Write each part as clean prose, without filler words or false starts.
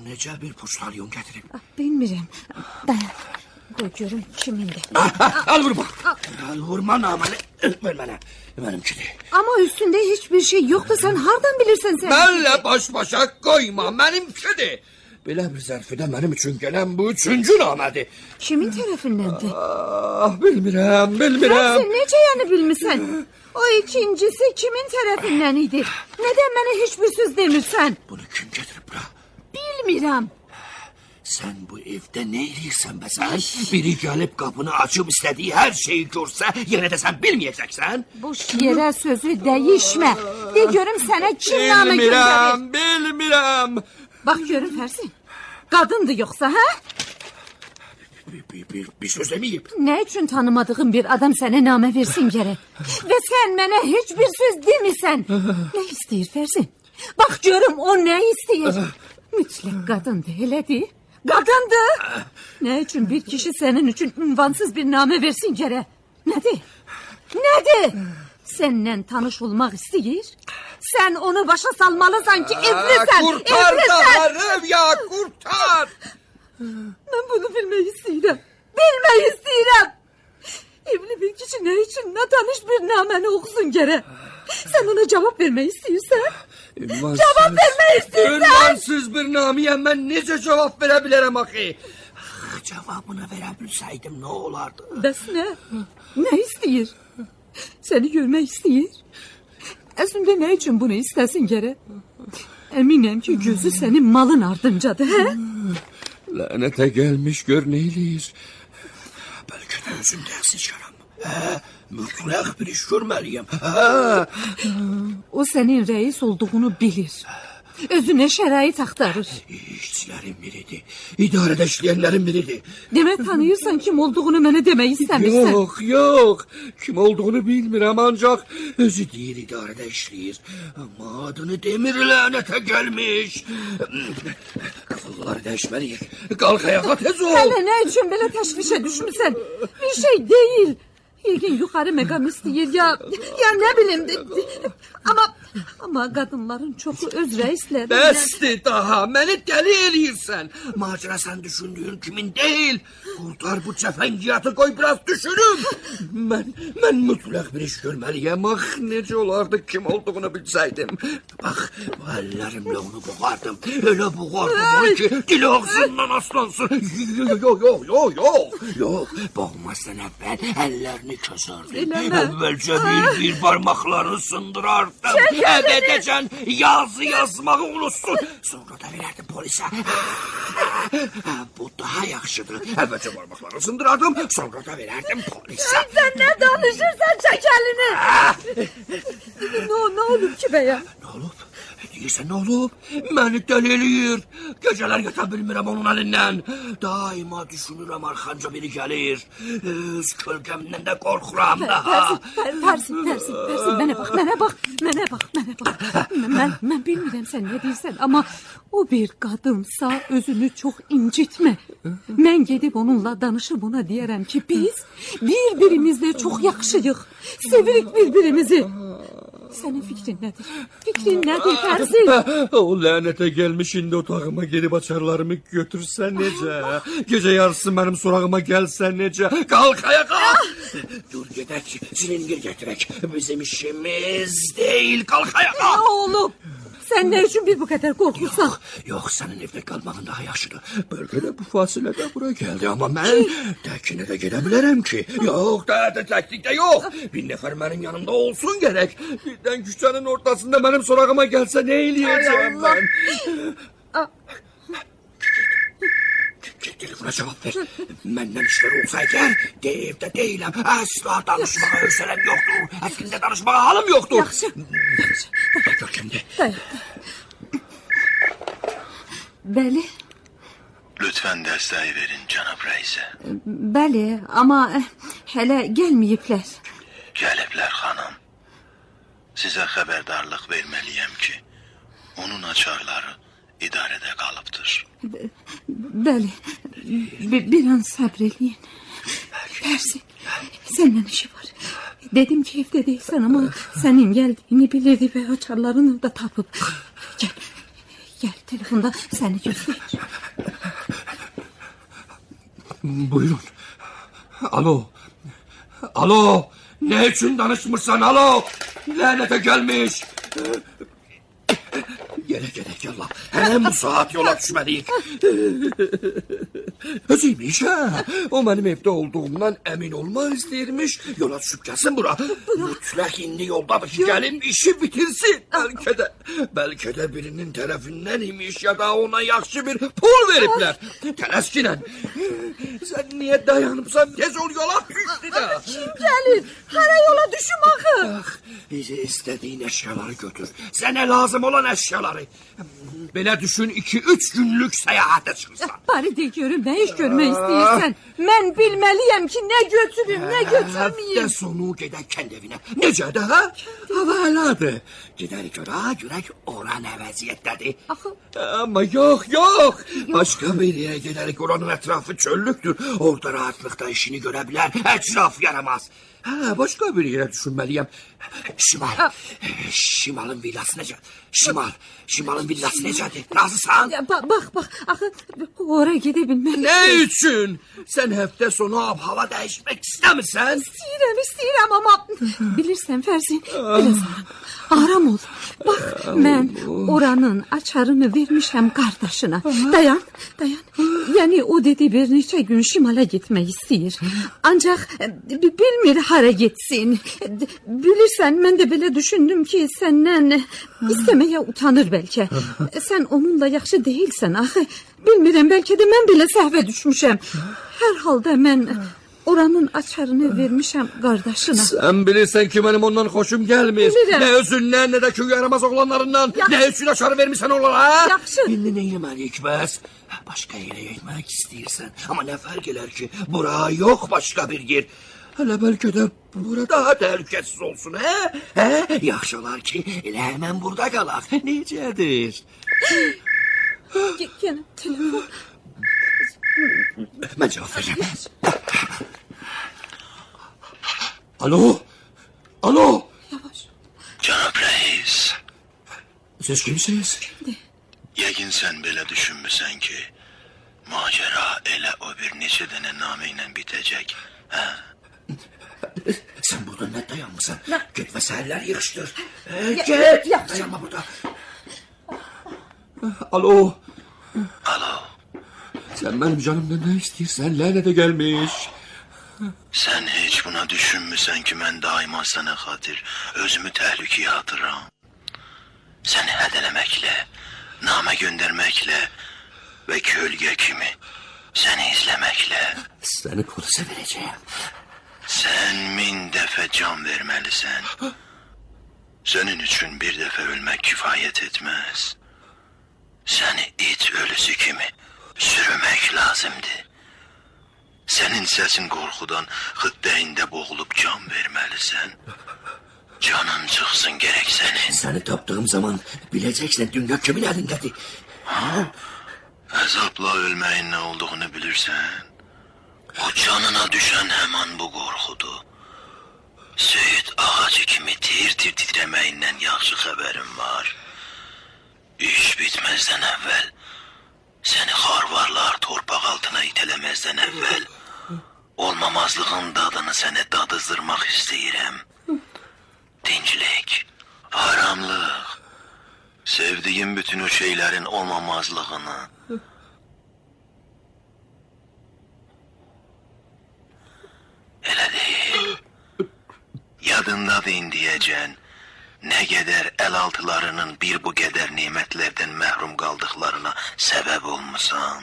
necə bir poçtalyon gətirib? Bilmirəm. Dayan. Qoy görüm kimindir. Al vurma. Al vurma naməni. Ver mənə. Mənimkidir. Ama üstünde hiçbir şey yoktu. Sen hardan bilirsen sen? Mənlə baş-başa qoyma. Mənimkidir. Belə bir zərfidə mənim üçün gələn bu üçüncü namədir. Kimin tərəfindəndir? Bilmirəm. Sen necə yani bilmirsən? O ikincisi kimin tərəfindən idi? Neden mənə hiçbir söz demirsən? Bunu kim getirib bura? Bilmirəm. Sen bu evde ne edirsən be sen? Biri gelip kapını açıp istediği her şeyi görse yine de sen bilmeyeceksen. Boş yere sözü değişme. De görüm sana kim namı gönderir? Bilmirəm. Bak görüm Fersin. Kadındı yoksa ha? Bir söz demeyip. Ne için tanımadığın bir adam sana name versin gere? Ve sen bana hiçbir söz demirsen. Ne istiyor Fersin? Bak görüm o ne istiyor? Mütlak kadındı hele değil. Kadındı. Ne için bir kişi senin için ünvansız bir name versin gere? Nedir? Nedir? Seninle tanış olmak istiyor. Sen onu başa salmalısan ki evlisin. Kurtar Tahar'ım ya, kurtar. Ben bunu bilmeyi istiyorum. Bilmeyi istiyorum. Evli bir kişi ne için ne tanış bir nameni okusun gere? Sen ona cevap vermeyi istiyorsan. Cevap vermeyi istiyorsan. Ünvansız bir namiyem ben nece cevap verebilirim axı? Cevabını verebilseydim ne olardı? Bəs ne? Ne istiyor? Seni görmek istiyor. Aslında ne için bunu istesin gere? Eminim ki gözü senin malın ardıncadır. He? Lanete gelmiş gör neyliyir. Belki de özümde sıçarım. Mütlak bir iş görmeliyim. O senin reis olduğunu bilir. Özüne şerait aktarır. İşçilerin biridir. İdarede işleyenlerin biridir. Demek tanıyorsan kim olduğunu bana demeyi istemişsen. Yok. Kim olduğunu bilmirəm ancak özü deyir idarede işleyir. Ama adını demir lanete gelmiş. Kafaları değişmeliyiz. Kalk ayağa tez ol. Hele ne için böyle teşvişe düşmüşsen? Bir şey değil. Yegin yukarı mekan istiyor ya ne bileyim. Ama kadınların çoxu öz reisleri. Bəsdir daha, məni dəli eləyirsən. Macera sen düşündüğün kimin değil. Kurtar bu cəfəngiyatı koy biraz düşünüm. Mən mütləq bir iş görməliyəm. Necə olardı kim olduğunu bilsəydim. Bak bu əllərimlə onu boğardım. Öyle boğardım onu ki dili ağzından aslansın. Yok. Boğmazdan əvvəl əllərini kəsərdim. Əvvəlcə bir parmaklarını sındırardım. Edeceksin yazı yazmağı unutsun. Sonra da vererdim polise. Bu daha yaxşıdır. Əvvəlcə parmaklarını sındırardım. Sonra da vererdim polise. Sen ne danışırsan çek elini. Ne olur ki be ya? Ne olup? Deyirsən ne olup? Məni dəli eləyir. Geceler yata bilmirəm onun elinden. Daima düşünürəm arxanca biri gelir. Öz kölgemden de korkuram daha. Tersin. Bana bak. Ben bilmirəm sen ne deyirsən ama o bir kadınsa özünü çok incitme. Ben gidip onunla danışıp ona diyerem ki biz birbirimizle çok yakışıyıq. Sevirik birbirimizi. Senin fikrin nedir? Tersin? O lanete gelmiş şimdi otağıma gelip açarlarımı götürsen nece? Gece yarısı benim sorağıma gelsen nece? Kalk ayağa! Dur gedək, silingir getirek. Bizim işimiz değil, kalk ayağa! Oğlum, sen ne için bir bu kadar korkursan? Yok, senin evde kalmağın daha yaşıdır. Bölgede bu fasilede buraya geldi ama ben tekine de gidebilirim ki. Yok, teknikte yok. Bir nefer benim yanımda olsun gerek. Birden küçenin ortasında benim sorağıma gelse ne eləyəcəm ben? Telefona cevap ver. Menden işleri olsa eğer de evde değilim. Asla danışmağa özlem yoktur. Aslında danışmağa halim yoktur. Yaxşı. Görkemde. Dayan. Bəli. Lütfen dəstəyi verin cənab rəisə. Bəli, amma hələ gəlməyiblər. Gəliblər xanım. Sizə xəbərdarlıq verməliyəm ki, onun açarları idarədə qalıbdır. Bəli, bir an sabredin. Tersin, senden işi var. Dedim ki evde değilsen ama senin geldiğini bilirdi ve açarlarını da tapıp. Gel, telefonda seni gösterir. Buyurun. Alo. Alo. Ne için danışmışsan alo. Lanete gelmiş. Gerek yallah. Hemen bu saat yola düşmeliyik. Özüymüş ha. O benim evde olduğumdan emin olma isteyirmiş. Yola düşüp gelsin bura. Mutlak indi yoldadır ki gelin işi bitirsin. Belki de birinin tarafından imiş ya da ona yaxşı bir pul veripler. Tələskinen. Sen niye dayanıpsan tez ol yola düştü de. Kim gelir? Hara yola düşüm axı. İstediğin eşyaları götür. Sana lazım olan eşyaları. Belə düşün 2-3 günlük seyahate çıkırsan. Bari de görüm, ne iş görmək istəyirsən. Mən bilməliyəm ki, ne götürüm, ne götürməyim. Həftə sonu gedək kənd evinə. Necədir ha? Hava əladır. Gedərik görək ora nə vəziyyətdədir. Ama yok. Başka bir yere gedərik, oranın etrafı çöllüktür. Orada rahatlıkta işini görə bilər. Etraf yaramaz. Ha, başka bir yere düşünmeliyim. Şimal'ın villası necə? Şimal'ın villası necədir? Razısan? Bak, axı oraya gedebilmem. Ne için? Sen hafta sonu hava değişmek istemirsen? İstəyirəm ama bilirsən Fərzin, biraz aram ol. Bak, mən oranın açarını vermişəm qardaşına. Dayan. Yani o dedi bir neçə gün Şimala gitmək istəyir. Ancaq bilmir hara gitsin. Bilirsən, mən də belə düşündüm ki, səndən istemeye utanır belki. Sen onunla yaxşı değilsən axı. Bilmirəm, belki de mən belə səhvə düşmüşəm. Hər halda mən oranın açarını vermişəm qardaşına. Sen bilirsən ki, benim ondan hoşum gelmir. Bilirəm. Ne özündən, ne de köy yaramaz oğlanlarından. Ne için açarı vermişsən onlara? Yaxşı. İndi neyləməliyik bəs? Başka yere gitmek istəyirsən. Ama ne fark eder ki, bura yok başka bir yer. Hele belki de burada daha tehlikesiz olsun, he? Yaxşı olar ki, elə hemen burada qalaq. Necədir? Gene telefon. Ben cevap vereceğim. Alo. Yavaş. Cənab Reis, Siz kimsiniz? yəqin sən belə düşünmüsən ki, macera elə o bir neçə dənə namə ilə bitəcək, hə? Sen burada ne dayanmışsın? Git ve seherler yığıştır. Git. Dayanma burada. Alo. Sen benim canımdan ne istiyorsan lanete gelmiş. Sən heç buna düşünmüsən ki, mən daima sənə xatir özümü təhlükəyə atıram. Səni hədələməklə, namə göndərməklə və kölgə kimi səni izləməklə. Seni polise vereceğim. Sən 1000 dəfə can verməlisən. Sənin üçün bir dəfə ölmək kifayət etməz. Səni it ölüsü kimi sürümək lazımdır. Sənin səsin qorxudan xıddəyində boğulub can verməlisən. Canın çıxsın gərək sənin. Seni taptığım zaman bileceksin dünya kimin elindedir. Əzabla ölməyin nə olduğunu bilirsən. O canına düşən həman bu qorxudur. Söyüd ağacı kimi tir-tir titrəməyindən yaxşı xəbərim var. İş bitməzdən əvvəl, səni xarvarlar torpaq altına itələməzdən əvvəl, olmamazlığın dadını sənə dadızdırmaq istəyirəm. Dinclik, aramlıq, sevdiyim bütün o şeylərin olmamazlığını. Elə deyil. Yadındadır indiyəcən, nə qədər əlaltılarının bir bu qədər nimətlərdən məhrum qaldıqlarına səbəb olmusan.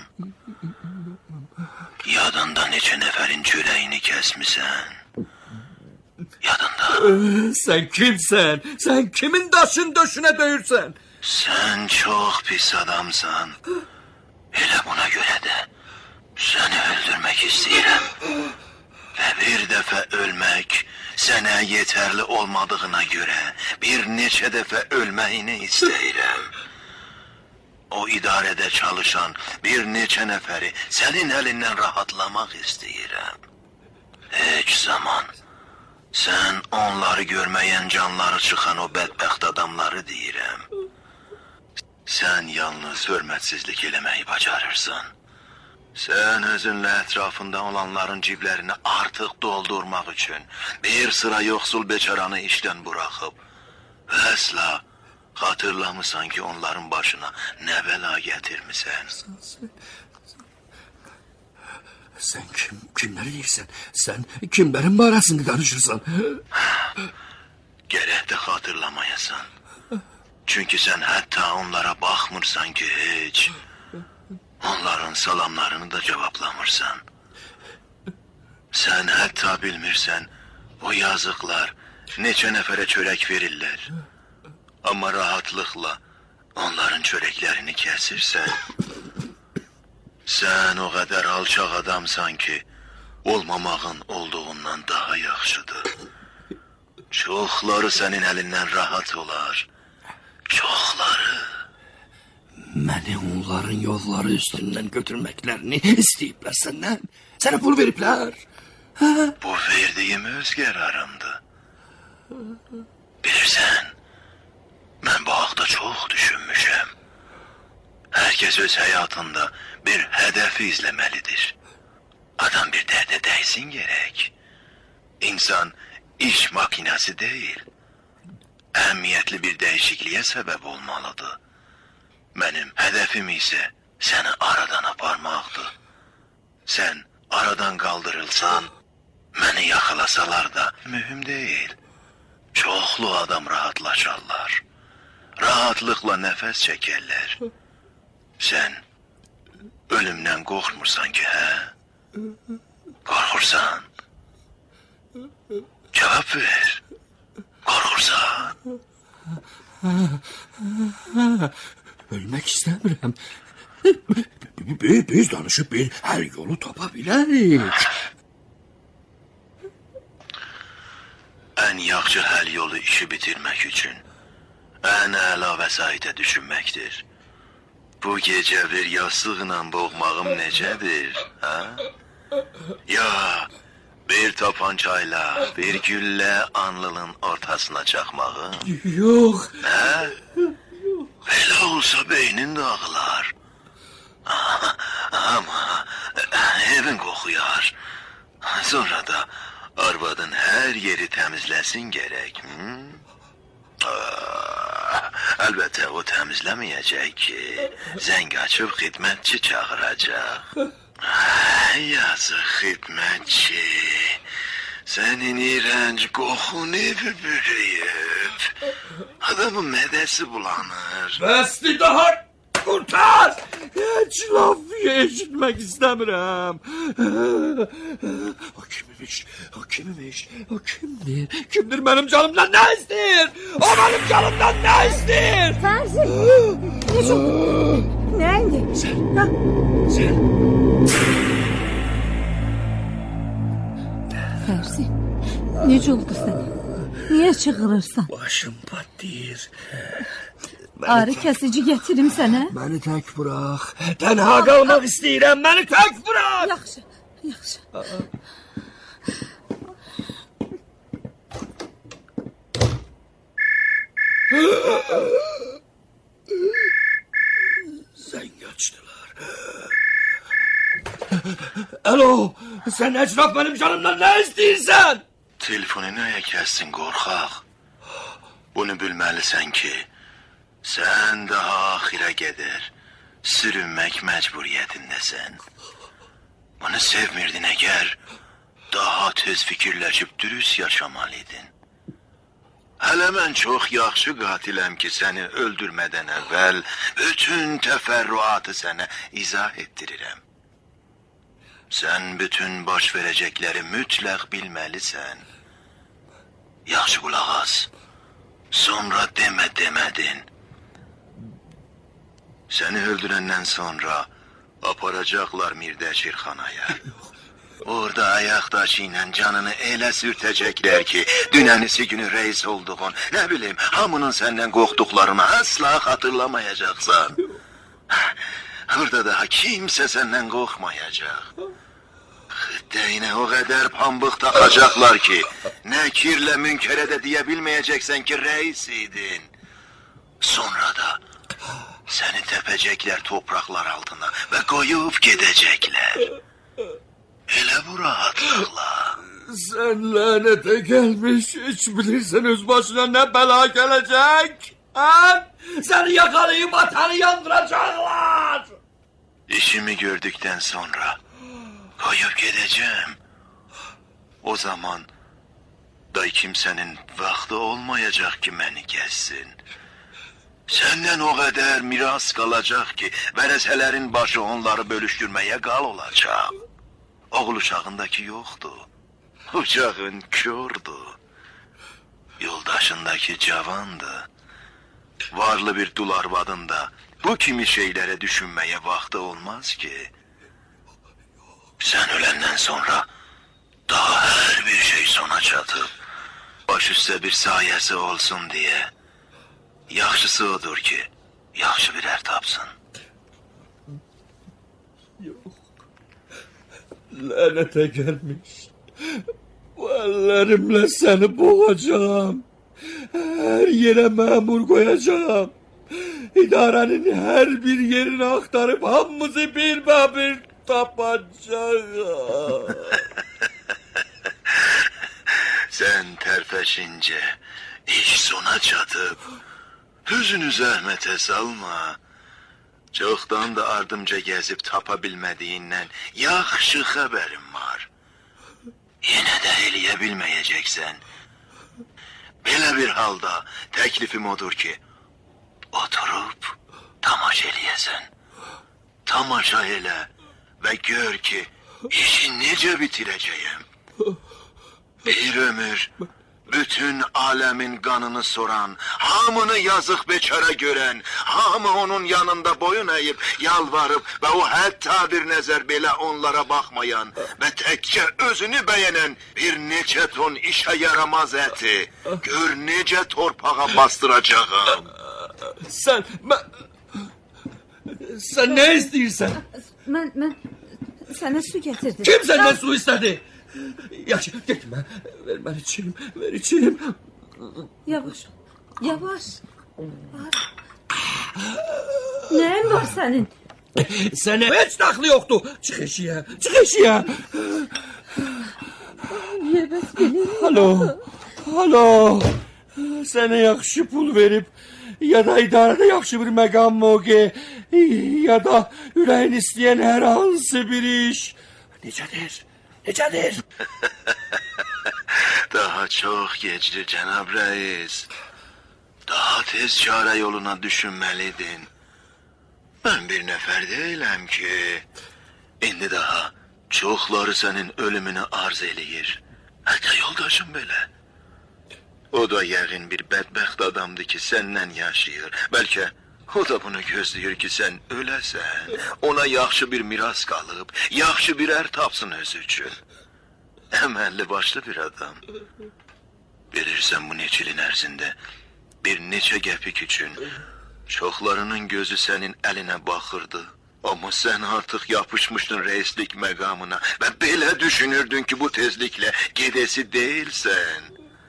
Yadında neçə nəfərin çörəyini kəsmisən. Yadında. Sen kimsen? Sen kimin daşın döşüne döyürsen? Sən çox pis adamsan. Elə buna görə də səni öldürmək istəyirəm. Və bir dəfə ölmək sənə yetərli olmadığına görə bir neçə dəfə ölməyini istəyirəm. O idarədə çalışan bir neçə nəfəri sənin əlindən rahatlamaq istəyirəm. Heç zaman sən onları görməyən canları çıxan o bədbəxt adamları deyirəm. Sen yalnız hürmetsizlik eləməyi bacarırsan. Sen özünlə ətrafında olanların ciblərini artıq doldurmaq üçün bir sıra yoxsul beçaranı işdən buraxıb və əsla xatırlamısan ki onların başına nə bəla gətirmisən. Sen kimleri deyirsən? Sen kimlerin barəsində danışırsan? Gərək də xatırlamayasan. Çünkü sen hatta onlara baxmırsan ki heç. Onların salamlarını da cevaplamırsan. Sen hatta bilmirsən o yazıqlar neçə nəfərə çörək verirlər. Amma rahatlıqla onların çörəklərini kəsirsən. Sen o kadar alçaq adamsan ki olmamağın olduğundan daha yaxşıdır. Çoxları senin elinden rahat olar. Çoxları. Məni onların yolları üstündən götürməklərini istəyiblər səndən. Sənə pul veriblər. Bu verdiğim öz qərarımdır. Bilirsən, mən bu haqda çox düşünmüşəm. Herkes öz hayatında bir hedefi izlemelidir. Adam bir derde değsin gerek. İnsan iş makinesi değil. Ehemmiyetli bir değişikliğe sebep olmalıdır. Benim hedefim ise seni aradan aparmaqdır. Sen aradan kaldırılsan, beni yakalasalar da mühim değil. Çoxlu adam rahatlaşarlar. Rahatlıkla nefes çekerler. Sen ölümden korkmursan ki he? Korkursan. Cevap ver. Korkursan. Ölmek istəmirəm. Biz danışıp bir her yolu tapa bilərik. En yaxşı həll yolu işi bitirmek için en əla vəsaitə düşünməkdir. Bu gece bir yastıqla boğmağım necədir, ha? Ya bir tapancayla bir güllə anlının ortasına çakmağım. Yok. Ha? Elə olsa beynin dağılar. Ama evin kokuyar. Sonra da arvadın her yeri temizlesin gerek. Elbette o temizlemeyecek ki. Zəng açıp xidmətçi çağıracaq. Yazıq xidmətçi. Senin iğrenç kokun evi bürüyüb. Adamın mədəsi bulanır. Bəsli daha kurtar. Heç laf eşitmək istəmirəm. O kimmiş? O kimmiş? O kimdir? Kimdir benim canımdan ne istəyir? O benim canımdan ne istəyir? Fərzi. Necə? Nə indi? Sen. Fərzi. Necə oldu sənə? Niyə çığırırsan? Başım patlayır. Ağrı kəsici gətirim sənə. Beni tək bırak. Tənha qalmaq istəyirəm. Beni tək bırak. Yaxşı, yaxşı. Zəng açdılar. Alo, sen Ecraf benim canımdan ne istəyirsən? Telefonu nəyə kəssin qorxaq? Bunu bilməlisən ki, sən daha axirə qədər sürünmək məcburiyyətindəsən. Bunu sevmirdin əgər, daha tez fikirləşib dürüst yaşamalıydın. Hələ mən çox yaxşı qatiləm ki, səni öldürmədən əvvəl bütün təfərrüatı sənə izah etdirirəm. Sən bütün baş verəcəkləri mütləq bilməlisən. Yaxşı qulaq as. Sonra demədin. Səni öldürəndən sonra aparacaqlar Mirdəşirxanaya. Orada ayaqdaşı ilə canını elə sürtəcəklər ki, dünənisi günü reis olduğun, nə bilim, hamının səndən qorxduqlarını asla xatırlamayacaqsan. Orada daha kimsə səndən qorxmayacaq. Xıddəyinə o qədər pambıq taxacaqlar ki, nə kirlə münkərə də deyə bilməyəcəksən ki, reis idin. Sonra da Seni tepecekler topraklar altına ve koyup gidecekler. Hele bu rahatlıkla. Sen lanete gelmiş, hiç bilirsen öz başına ne bela gelecek. Ha? Seni yakalayıp atanı yandıracaklar. İşimi gördükten sonra koyup gideceğim. O zaman da kimsenin vakti olmayacak ki beni kessin. Senden o kadar miras kalacak ki vereselerin başı onları bölüştürmeye kal olacak. Oğul uşağındaki yoktu. Uşağın kördü. Yoldaşındaki cavandı. Varlı bir dul arvadın da bu kimi şeylere düşünmeye vakti olmaz ki. Sen ölenden sonra daha her bir şey sona çatıp baş üstte bir sayesi olsun diye. Yaxşısı odur ki yaxşı bir er tapsın. Yok. Lanete gelmiş. Bu ellerimle seni boğacağım. Her yere memur koyacağım. İdarenin her bir yerini aktarıp hamımızı bir tapacağım. Sen terpeşince iş sona çatıp hüznü zahmete salma. Çoktan da ardımca gezip tapabilmediğinden yaxşı haberim var. Yine de eleyebilmeyeceksen. Böyle bir halda teklifim odur ki oturup tamaşa eleyesen. Tamaşa ele ve gör ki işi nece bitireceğim. Bir ömür bütün alemin kanını soran, hamını yazık beçara gören, hamı onun yanında boyun eğip yalvarıp ve o hatta bir nezer bile onlara bakmayan ve tekçe özünü beğenen bir nece ton işe yaramaz eti, gör nece torpağa bastıracağım. Sen ne istiyorsan? Ben sana su getirdim. Kim senden su istedi? Yaxşı, gitme. Ver içeyim, ver içeyim. Yavaş, yavaş. Neyin var senin? Sana hiç taklı yoktu. Çık eşiğe, çık eşiğe. Alo. Sana yaxşı pul verip ya da idarede yaxşı bir məqam mövqe ya da ürəyin istəyən hər hansı bir iş. Necədir? Daha çok geçti Cenab Reis. Daha tez çare yoluna düşünmeliydin. Ben bir nefer değilim ki. İndi daha çoxları senin ölümünü arz eləyir. Hatta yoldaşım böyle. O da yəqin bir bədbəxt adamdı ki senden yaşayır. Belki o da bunu gözləyir ki sen öləsən. Ona yaxşı bir miras qalıb, yaxşı bir er tapsın özü üçün. Əməlli başlı bir adam. Bilirsən bu neçə ilin ərzində bir neçə qəpik üçün çoxlarının gözü sənin əlinə baxırdı. Ama sen artık yapışmıştın reislik məqamına ve belə düşünürdün ki bu tezlikle gedesi değilsen.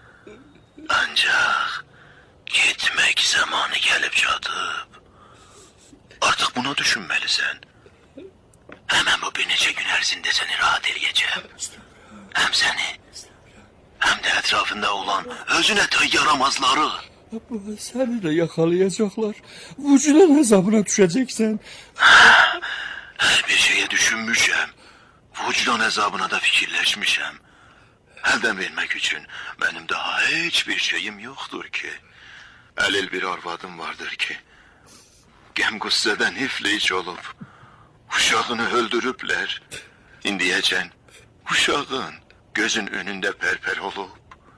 Ancak gitmek zamanı gelip çatıp artık bunu düşünmelisin. Hemen bu bir neçə gün ərzində seni rahat eləyəcəm. Hem seni hem de etrafında olan özüne tey yaramazları. Seni de yakalayacaklar. Vücudan hesabına düşeceksen. Her bir şeye düşünmüşəm. Vicdan hesabına da fikirleşmişəm. Elden vermek için benim daha hiçbir şeyim yoktur ki. Əlil bir arvadım vardır ki gəm qüssədən iflic olup uşağını öldürüblər. İndiyəcən uşağın gözün önünde perper olup.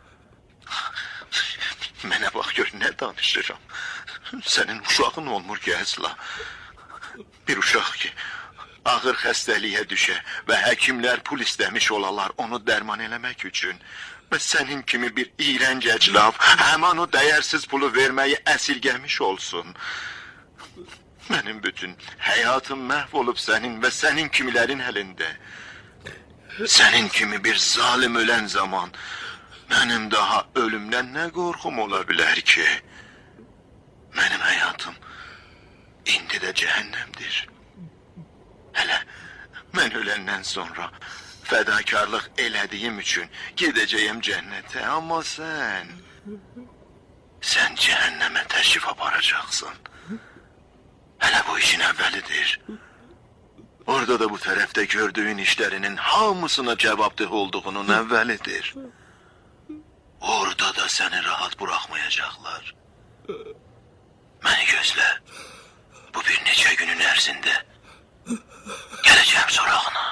Mənə bax gör ne danışıram. Senin uşağın olmur ki əsla. Bir uşaq ki ağır xəstəliyə düşə və həkimlər pul istəmiş olalar onu dərman eləmək üçün. Və sənin kimi bir iğrənc əclaf həman o dəyərsiz pulu verməyi əsirgəmiş olsun. Mənim bütün həyatım məhv olub sənin və sənin kimilərin əlində. Sənin kimi bir zalim ölən zaman mənim daha ölümdən nə qorxum ola bilər ki? Mənim həyatım indi də cəhənnəmdir. Hələ mən öləndən sonra fədakarlıq elədiyim üçün gedəcəyəm cənnətə, amma sən cəhənnəmə təşrif aparacaqsın. Hələ bu işin əvvəlidir. Orada da bu tərəfdə gördüyün işlərinin hamısına cavabdeh olduğunun əvvəlidir. Orada da səni rahat buraxmayacaqlar. Məni gözlə. Bu bir neçə günün ərzində gələcəm sorağına.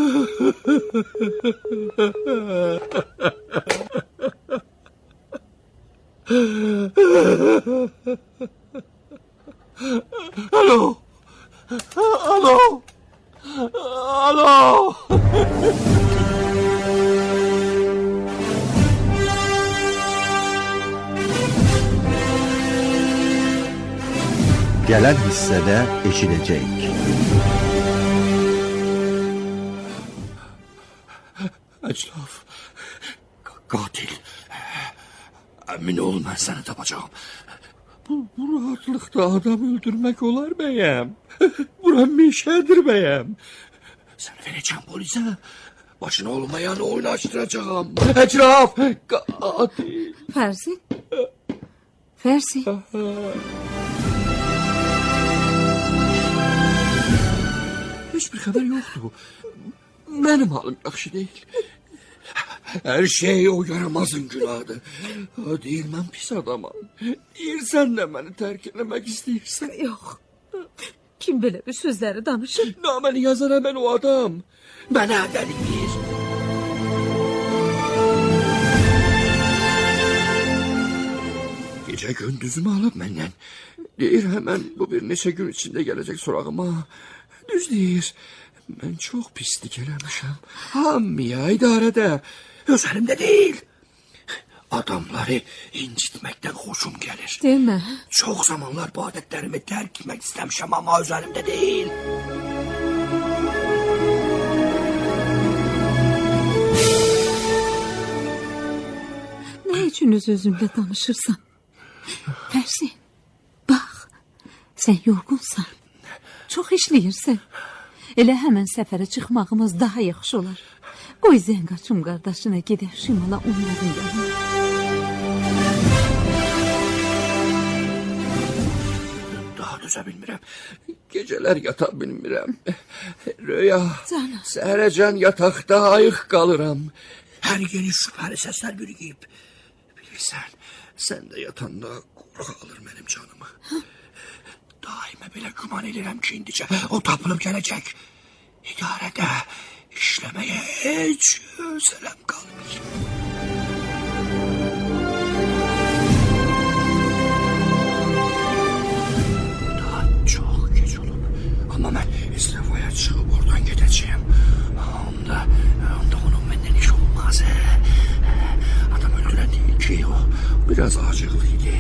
Alo. Alo. Alo. Gelen hissede eşilecek. Əclaf. Qatil. Əmin ol, mən səni tapacağım. Bu rahatlıqda adam öldürmək olar bəyəm. Bura meşədir bəyəm. Səni verəcəm polisə. Başına olmayan oynaşdıracağım. Əclaf. Qatil. Fərzi. Fərzi. Heç bir xəbər yoxdur. Mənim halım yaxşı deyil. Her şey o yaramazın günahıdır. O değil, mən pis adamam. Deyirsən də məni tərk eləmək istəyirsən. Yox. Kim belə bir sözləri danışır? Naməni yazana mən o adam. Mənə dəliyir. Gecə gündüzümü alıb məndən. Deyir həmən bu bir neçə gün içində gələcək sorağıma. Düz deyir. Mən çox pislik eləmişəm. Hamıya idarədə. Öz əlimdə deyil. Adamları incitməkdən xoşum gəlir. Demə. Çox zamanlar bu adətlərimi tərk etmək istəmişəm, amma öz əlimdə deyil. Nə üçün öz-özünlə danışırsan? Fərzi, bax, sən yorğunsan. Çox işləyirsən. Elə həmən səfərə çıxmağımız daha yaxşı olar. Qoy zəng açım qardaşına, gedək şimala onların yanına. Daha dözə bilmirəm. Gecələr yata bilmirəm. Röya, Canım. səhərəcən yataqda ayıq qalıram. Hər yeni şübhəli səslər bürüyüb. Bilirsən, sən də yatanda qorxu alır mənim canımı. Daimə belə güman edirəm ki, indicə o tapılıb gələcək. İdarədə işləməyə heç özələm qalmayıb. Daha çox gec olub. Amma mən istifaya çıxıb oradan gedəcəyim. Onda onun məndən iş olmaz. Adam öldürən deyil ki, o biraz acıqlı idi.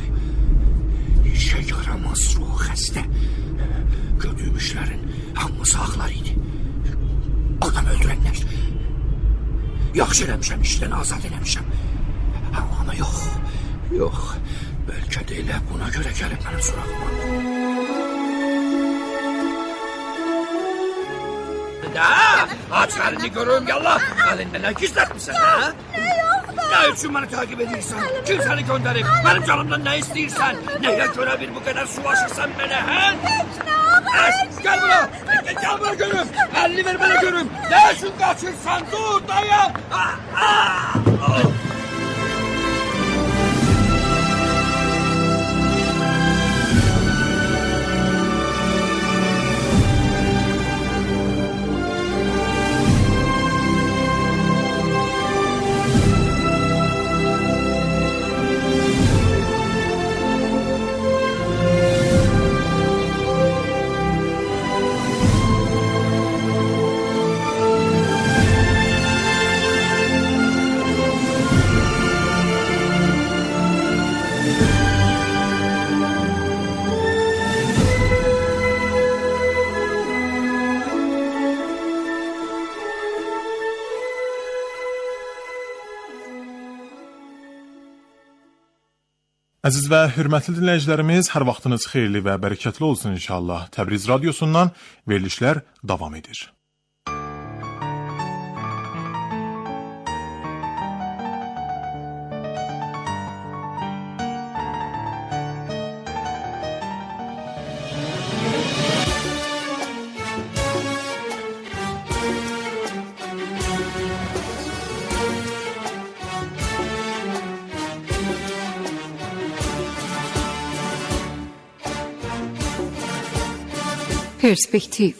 İşə yaramaz ruh xəstə. Gördüyüm işlərin hamısı ağlar idi. Adam öldürənlər. Yaxşı eləmişəm, işdən azad eləmişəm. Amma yox. Bəlkə də elə buna görə gəlib mənim sorağıma. Aç əlini görüm, yallah. Əlində nə gizlətmirsən, hə? Nə yoxdur? Nə üçün məni takip edirsən? Kim səni göndərib? Mənim canımdan nə istəyirsən? Nəyə görə bir bu qədər sulaşırsan mənə, hə? Heç nə olur. Gəl bura. Gəl bura görüm. Əlini ver mənə görüm. Nə üçün qaçırsan? Dur, dayan. Əziz və hörmətli dinləyicilərimiz, hər vaxtınız xeyirli və bərəkətli olsun inşallah. Təbriz radiosundan verilişlər davam edir. Perspektiv.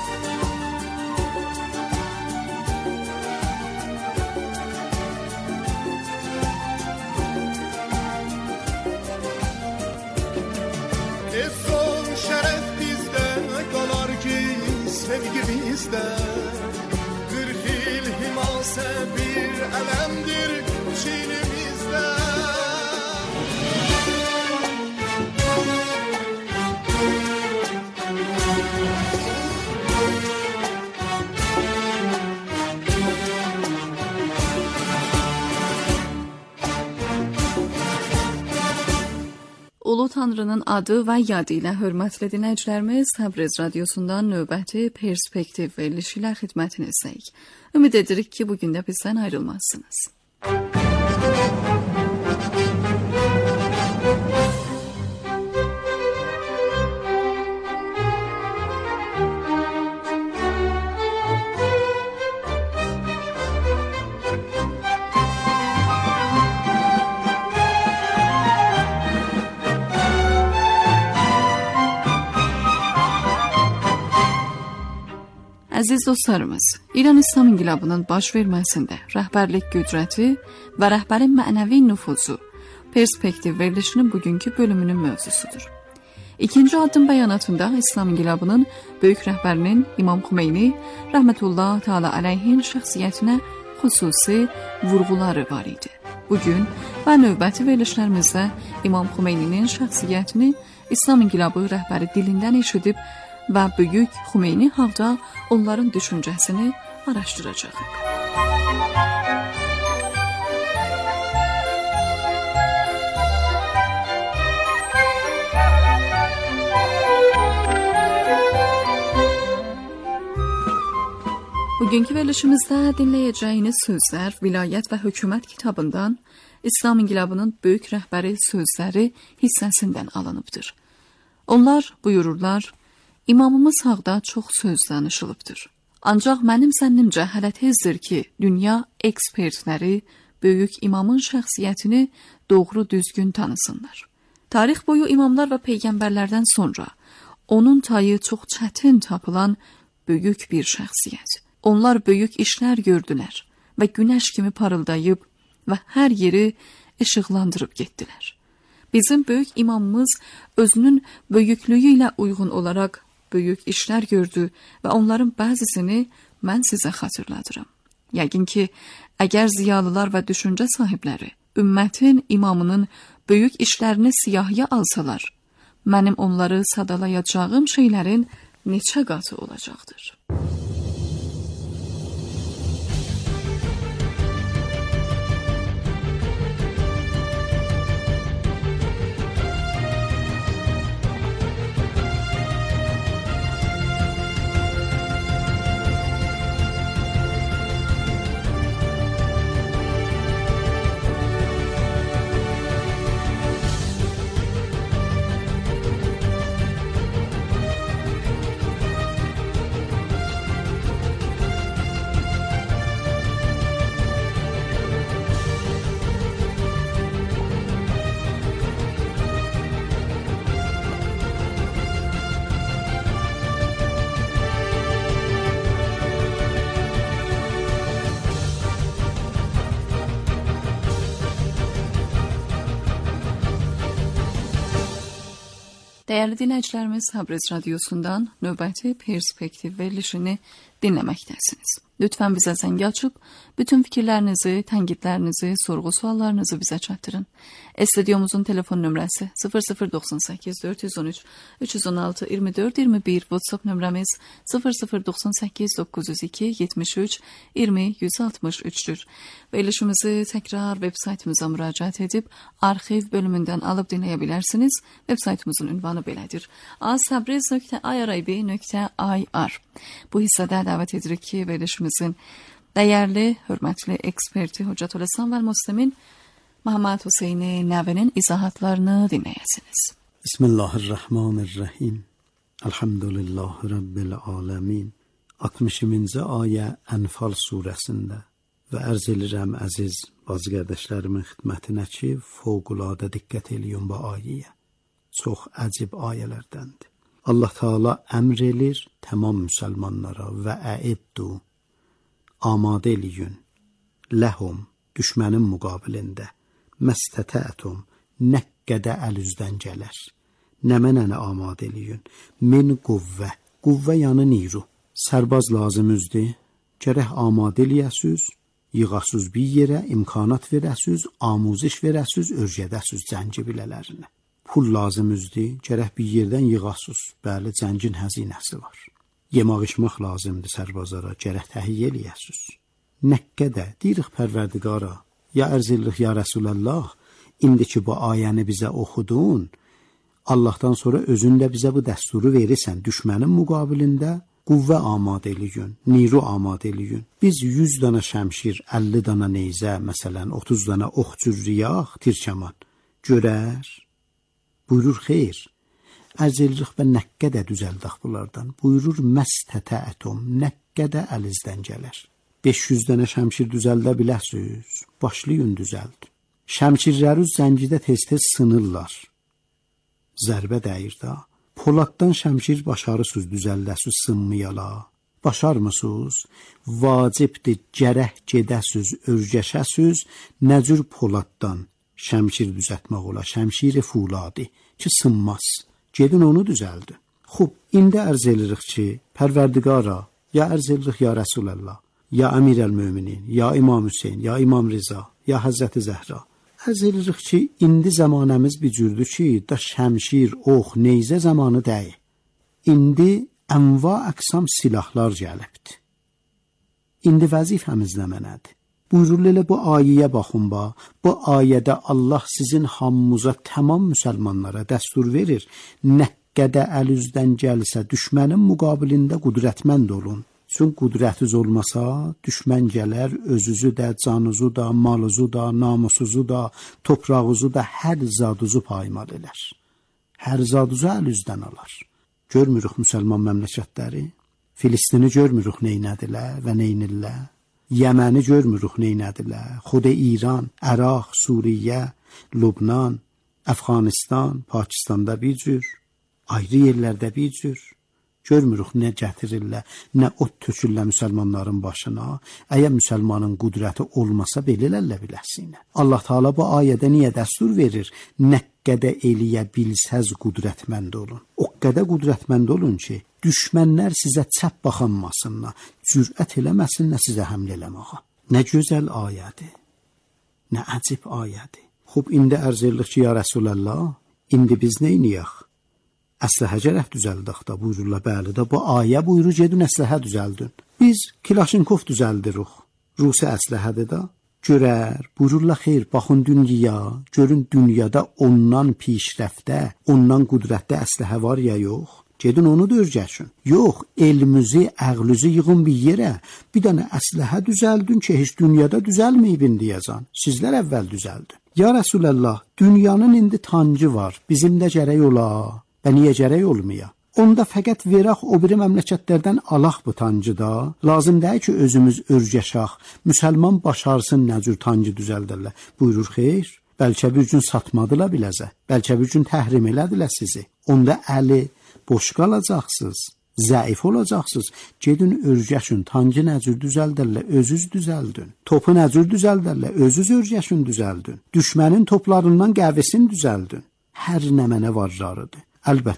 Son şeref bizde kalar ki sevgi bizde. 40 yıl himase bir elemdir çiğnimizde. Ulu Tanrının adı və yadı ilə hörmətli dinləyicilərimiz, Təbriz radiosundan növbəti Perspektiv verilişi ilə xidmətinizdəyik. Ümid edirik ki, bugün də bizdən ayrılmazsınız. Əziz dostlarımız, İran İslam İnqilabının baş verməsində rəhbərlik qüdrəti və rəhbərin mənəvi nüfuzu Perspektiv verilişinin bugünkü bölümünün mövzusudur. İkinci addım bəyanatında İslam İnqilabının böyük rəhbərinin İmam Xümeyni rəhmətullah təala əleyhin şəxsiyyətinə xüsusi vurğuları var idi. Bugün və növbəti verilişlərimizdə İmam Xümeyninin şəxsiyyətini İslam İnqilabı rəhbəri dilindən eşidib və böyük Xümeyni haqda onların düşüncəsini araşdıracağıq. Bugünkü verilişimizdə dinləyəcəyiniz sözlər Vilayət və Hökumət kitabından İslam İnqilabının böyük rəhbəri sözləri hissəsindən alınıbdır. Onlar buyururlar: İmamımız haqda çox söz danışılıbdır. Ancaq mənim zənnimcə hələ tezdir ki, dünya ekspertləri böyük imamın şəxsiyyətini doğru düzgün tanısınlar. Tarix boyu imamlar və peyğəmbərlərdən sonra onun tayı çox çətin tapılan böyük bir şəxsiyyət. Onlar böyük işlər gördülər və günəş kimi parıldayıb və hər yeri işıqlandırıb getdilər. Bizim böyük imamımız özünün böyüklüyü ilə uyğun olaraq böyük işlər gördü və onların bəzisini mən sizə xatırladıram. Yəqin ki, əgər ziyalılar və düşüncə sahibləri ümmətin imamının böyük işlərini siyahıya alsalar, mənim onları sadalayacağım şeylərin neçə qatı olacaqdır. Dəyərli dinləyicilərimiz, Təbriz radiosundan növbəti Perspektiv verilişini dinləməkdəsiniz. Lütfən bizə zəng açıb, bütün fikirlərinizi, tənqidlərinizi, sorğu suallarınızı bizə çatdırın. Studiomuzun telefon nömrəsi 0098 413 316 24 21, WhatsApp nömrəmiz 0098 902 73 20 163'dür. Verilişimizi təkrar web saytımıza müraciət edib, arxiv bölümündən alıb dinləyə bilərsiniz. Web saytımızın ünvanı belədir: asabriz.irib.ir. Bu hissədə dəvət edirik ki, verilişimizin dəyərli, hörmətli eksperti Hocatül İslam və Müslimin Məhəmməd Hüseyni Nəvinin izahatlarını dinləyəsiniz. Bismillahirrahmanirrahim. Elhamdülillahi Rabbil alemin. 60-cı ayə Ənfal surəsində və ərz edirəm əziz bazı qardaşlarımın xidmətinə ki, fövqəladə diqqət eləyin bu ayəyə. Çox əcib ayələrdəndir. Allah Teala əmr edir tamam müsəlmanlara və əiddu, amadə eləyin, ləhum, düşmənin müqabilində, məstətətum, nə qədər əl üzdən gələr. Nə mənəni amadə eləyin, min quvvə, quvvə yanı niru, sərbaz lazımızdır, gərək amadə eləyəsiz, yığasız bir yerə, imkanat verəsiz, amuziş verəsiz, örgədəsiz cəngi bilələrinə. Pul lazımızdır, gərək bir yerdən yığasız, bəli, cəngin həzinəsi var. Yemək içmək lazımdır sərbazlara, gərək təhiyyə eləyəsiz. Nə qədər, deyirik Pərverdigara, ya ərzillik ya Rəsulallah, indiki bu ayəni bizə oxudun, Allahdan sonra özün də bizə bu dəsturu verirsən, düşmənin müqabilində quvvə amadə eləyin, niru amadə eləyin. Biz 100 dana şəmşir, 50 dana neyzə, məsələn, 30 dana ox cürriyaq, tirkəman görər. Buyurur, xeyr, ərz edirik və nə qədər düzəldək bunlardan. Buyurur, məstətəətum, nə qədər əlizdən gələr. 500 dənə şəmşir düzəldə biləsiz, başlayın düzəld. Şəmşirləri zəngidə tez-tez sınırlar. Zərbə dəyir da. Poladdan şəmşir başarısız düzəldəsiz sınmayala. Başarmısınız? Vacibdir, gərək gedəsiz, örgəşəsiz, nəcür poladdan şəmşir düzəltmək ola, şəmşir-i fuladi ki, sınmaz. Gedin onu düzəldi. Xub, indi ərz edirik ki, Pərverdigara, ya ərz edirik ya Rəsulallah, ya Əmir-əl-Möminin, ya İmam Hüseyin, ya İmam Riza, ya Həzrəti Zəhra. Ərz edirik ki, indi zamanəmiz bir cürdür ki, da şəmşir, ox, neyzə zamanı deyil. İndi ənva əqsam silahlar gəlibdir. İndi vəzifəmiz nə mənədir? Buyurur elə bu ayəyə baxın ba. Bu ayədə Allah sizin hamımıza tamam müsəlmanlara dəstur verir. Nə qədər əl üzdən gəlsə düşmənin müqabilində qudrətmənd olun. Çünki qudrətiz olmasa düşmən gələr, özünüzü də, canınızı da, malınızı da, namusunuzu da, toprağınızı da, hər zaduzu paymal elər. Hər zaduzu əl üzdən alar. Görmürük müsəlman məmləkətləri, Filistini görmürük neynədilər və neynirlər. Yəməni görmürük neynədilər. Xuda İran, Əraq, Suriyə, Lübnan, Əfqanistan, Pakistanda bir cür, ayrı yerlərdə bir cür. Görmürük nə gətirirlər, nə ot tökürlər müsəlmanların başına. Əgər müsəlmanın qudrəti olmasa belələrlə biləsinə. Allah Teala bu ayədə niyə dəstur verir? Nə qədər eləyə bilsəz qudrətmənd olun. O qədər qudrətmənd olun ki, düşmənlər sizə çəp baxanmasınlar, cürət eləməsinlər sizə həmlə eləməyə. Nə gözəl ayədir, nə əcib ayədir. Xub, indi ərz edirik ki, ya Rəsulallah, indi biz neyniyək? Əsləhə gərək düzəldək da, buyururlar, bəli də, bu ayə buyurur, gedin əsləhə düzəldin. Biz Kilaşinkov düzəldirik, Rusi əsləhədir da, görər, buyururlar, xeyr, baxın dünyaya, görün dünyada ondan pişrəftə, ondan qudrətdə əsləhə var ya yox. Gedin onu da örgəşin. Yox, elmizi, əqlizi yığın bir yerə, bir dənə əsləhə düzəldin ki, heç dünyada düzəlməyibin deyəcən. Sizlər əvvəl düzəldin. Ya Rəsulallah, dünyanın indi tancı var, bizim də gərək ola. Və niyə gərək olmaya? Onda fəqət verək o biri məmləkətlərdən alaq bu tancıda. Lazım deyil ki, özümüz örgəşək, müsəlman başarsın nə cür tancı düzəldirlər. Buyurur, xeyr, bəlkə bir gün satmadılar biləzə, bəlkə bir gün təhrim elədilər sizi. Onda əli boş qalacaqsınız, zəif olacaqsınız. Gedin örgəşin, tancı nə cür düzəldirlər, özünüz düzəldin. Topu nə cür düzəldirlər, özünüz örgəşin düzəldin. Düşmənin toplarından qəvəsini düzəldin. Hər nə mənə varlarıdır. Əlbəttə,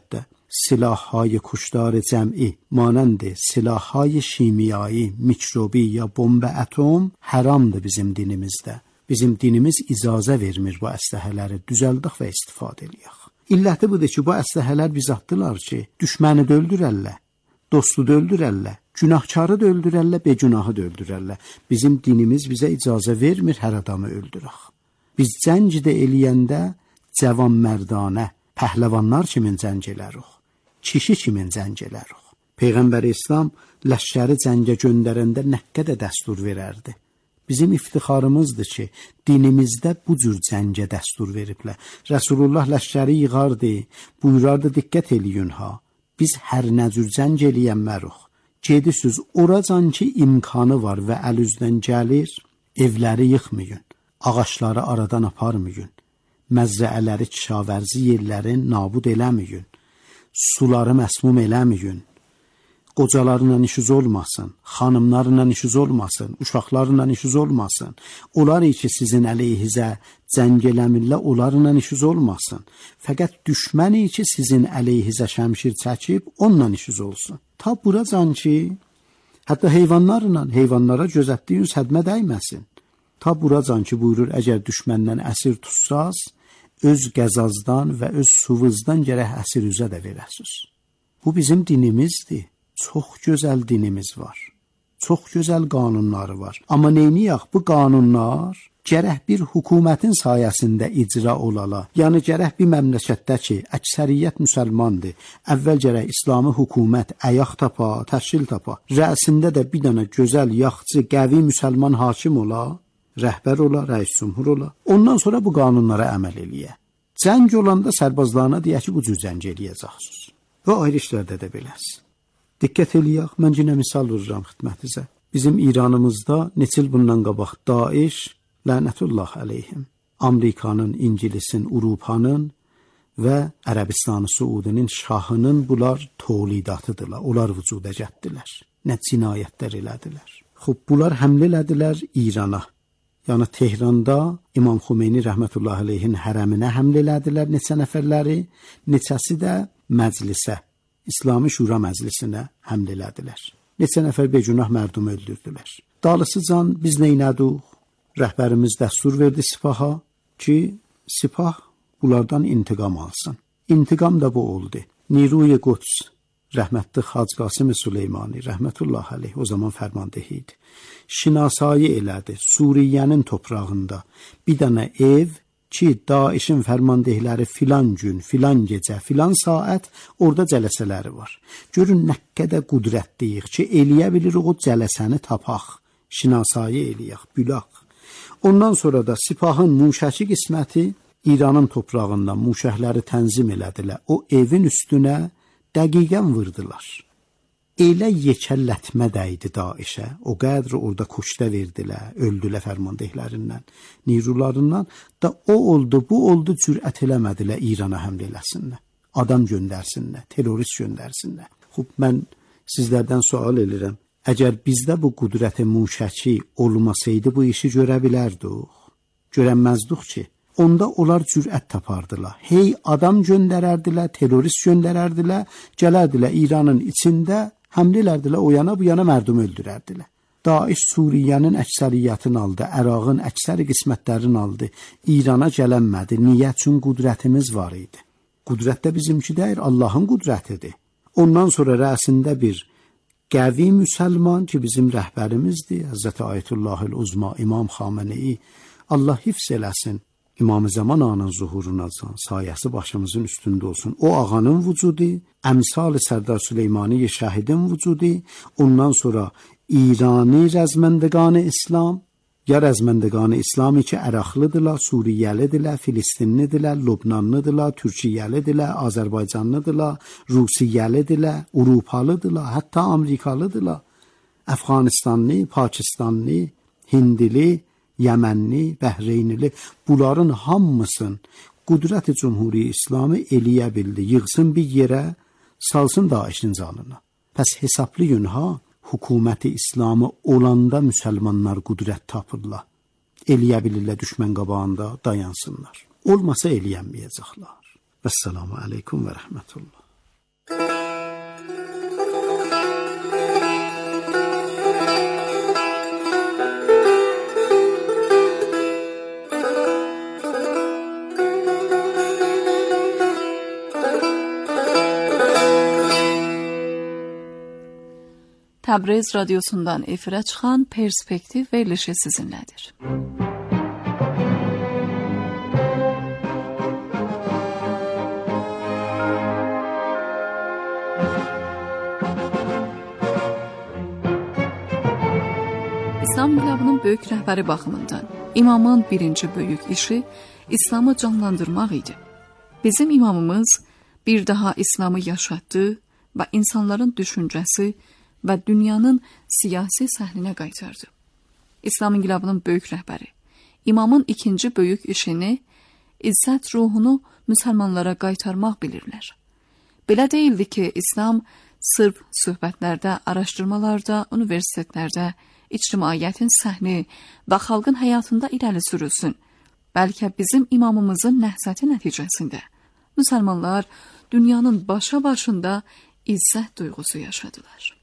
silahهای کشتار جمعی مانند silahهای شیمیایی، میکروبی یا بمب اتم haramdır bizim dinimizdə. Bizim dinimiz icazə vermir bu əsləhələri düzəldək və istifadə eləyək. İlləti budur ki, bu əsləhələr biz atdılar ki, düşməni də öldürərlər, dostu da öldürərlər, günahkarı da öldürərlər, begünahı da öldürərlər. Bizim dinimiz bizə icazə vermir hər adamı öldürək. Biz cəng də eləyəndə cavan mərdanə, pəhləvanlar kimin cəng elərik, kişi kimin cəng elərik. Peyğəmbər İslam ləşkəri cəngə göndərəndə nə qədər dəstur verərdi. Bizim iftixarımızdır ki, dinimizdə bu cür cəngə dəstur veriblər. Rəsulullah ləşkəri yığardı, buyurardı, diqqət eləyin ha. Biz hər nə cür cəng eləyənmərik. Gedisiz oracan ki, imkanı var və əl üzdən gəlir, evləri yıxmayın, ağaçları aradan aparmayın, məzrəələri, kişavərzi yerləri nabud eləməyin, suları məsmum eləməyin, qocalarla işiniz olmasın, xanımlarla işiniz olmasın, uşaqlarla işiniz olmasın. Onlar ki, sizin əleyhizə cəng eləmirlər, onlarla işiniz olmasın. Fəqət düşməni ki, sizin əleyhizə şəmşir çəkib, onunla işiniz olsun. Ta buracan ki, hətta heyvanlara gözətdiyiniz hədmə dəyməsin. Ta buracan ki, buyurur, əgər düşməndən əsir tutsaz, öz qəzazdan və öz suvuzdan gərək əsir üzə də verəsiz. Bu bizim dinimizdir. Çox gözəl dinimiz var. Çox gözəl qanunları var. Amma neyniyək? Bu qanunlar gərək bir hökumətin sayəsində icra olala. Yəni gərək bir məmləkətdə ki, əksəriyyət müsəlmandır. Əvvəl gərək İslami hökumət ayaq tapa, təşkil tapa. Rəisində də bir dənə gözəl, yaxçı, qəvi müsəlman hakim ola, rəhbər ola, rəis cümhur ola. Ondan sonra bu qanunlara əməl eləyə. Cəng olanda sərbazlarına deyə ki, bu cür cəng eləyəcəksiniz. Və ayrı işlərdə də beləsi. Diqqət eləyək, mən yenə misal vururam xidmətinizə. Bizim İranımızda neçə il bundan qabaq Daesh, lənətullah əleyhim, Amerikanın, İngilisin, Avropanın və Ərəbistanı, Suudinin, şahının bunlar tolidatıdırlar. Onlar vücuda gətirdilər. Nə cinayətlər elədilər. Xub, bunlar həmlə elədilər İrana. Yəni Tehranda İmam Xomeyni rəhmətullah əleyhin hərəminə həmlə elədilər neçə nəfərləri, neçəsi də məclisə, İslami Şura Məclisinə həmlə elədilər. Neçə nəfər begünah mərdum öldürdülər. Dalısıcan biz neynədik? Rəhbərimiz dəstur verdi sipaha ki, sipah bunlardan intiqam alsın. İntiqam da bu oldu. Niruy Quds, rəhmətli Hacı Qasım Süleymani, rəhmətullah əleyh, o zaman fərmandeh idi. Şinasayı elədi, Suriyənin toprağında bir dənə ev ki, Daişin fərmandehləri filan gün, filan gecə, filan saat orada cələsələri var. Görün nə qədər qudrətliyik ki, eləyə bilirik o cələsəni tapaq, şinasayı eləyək, bülaq. Ondan sonra da sipahın muşəki qisməti İranın toprağından muşəhləri tənzim elədilər. O evin üstünə dəqiqən vurdular. Elə yekəllətmə dəydi Daişə, o qədri orada kuşda verdilər, öldülər fərmandehlərindən, nirularından da o oldu, bu oldu, cürət eləmədilər İrana həmlə eləsinlər, adam göndərsinlər, terörist göndərsinlər. Xub, mən sizlərdən sual edirəm, əgər bizdə bu qudrət-i muşəki olmasaydı bu işi görə bilərdik, görənməzdik ki, onda onlar cürət tapardılar. Hey adam göndərərdilər, terörist göndərərdilər, gələrdilər İranın içində, həmlə elədilər, o yana bu yana mərdum öldürərdilər. Daesh Suriyənin əksəriyyətini aldı, Ərağın əksəri qismətlərini aldı, İrana gələnmədi. Niyə? Çünki qudrətimiz var idi. Qudrət də bizimki deyil, Allahın qudrətidir. Ondan sonra rəsində bir qəvi müsəlman ki, bizim rəhbərimizdir, Həzrəti Ayətullahil Uzma, İmam Xamenei, Allah hifz eləsin. İmam-ı Zaman ağanın zuhuruna can, sayəsi başımızın üstündə olsun. O ağanın vücudu, əmsal-ı Sərdar Süleymani şəhidin vücudu, ondan sonra İrani rəzməndəqan-ı İslam, ya rəzməndəqan-ı İslami ki, Əraqlıdırlar, Suriyəlidirlər, Filistinlidirlər, Lubnanlıdırlar, Türkiyəlidirlər, Azərbaycanlıdırlar, Rusiyəlidirlər, Avropalıdırlar, hətta Amerikalıdırlar, Əfqanistanlı, Pakistanlı, Hindili, Yəmənli, Bəhreynli, bunların hamısın qudrət-i Cumhuri İslamı eləyə bildi, yığsın bir yerə, salsın Daişin canına. Pəs hesablayın ha, hökuməti İslamı olanda müsəlmanlar qudrət tapırlar. Eləyə bilirlər düşmən qabağında dayansınlar. Olmasa eləyənməyəcəklər. Vəssalamu aleykum və rəhmətullah. Təbriz radiosundan efirə çıxan Perspektiv verilişi sizinlədir. İslam inqilabının böyük rəhbəri baxımından imamın birinci böyük işi İslamı canlandırmaq idi. Bizim imamımız bir daha İslamı yaşatdı və insanların düşüncəsi və dünyanın siyasi səhninə qaytardı. İslam inqilabının böyük rəhbəri, imamın ikinci böyük işini, izzət ruhunu müsəlmanlara qaytarmaq bilirlər. Belə deyildi ki, İslam sırf söhbətlərdə, araşdırmalarda, universitetlərdə, ictimaiyyətin səhni və xalqın həyatında irəli sürülsün. Bəlkə bizim imamımızın nəhzəti nəticəsində müsəlmanlar dünyanın başa-başında izzət duyğusu yaşadılar.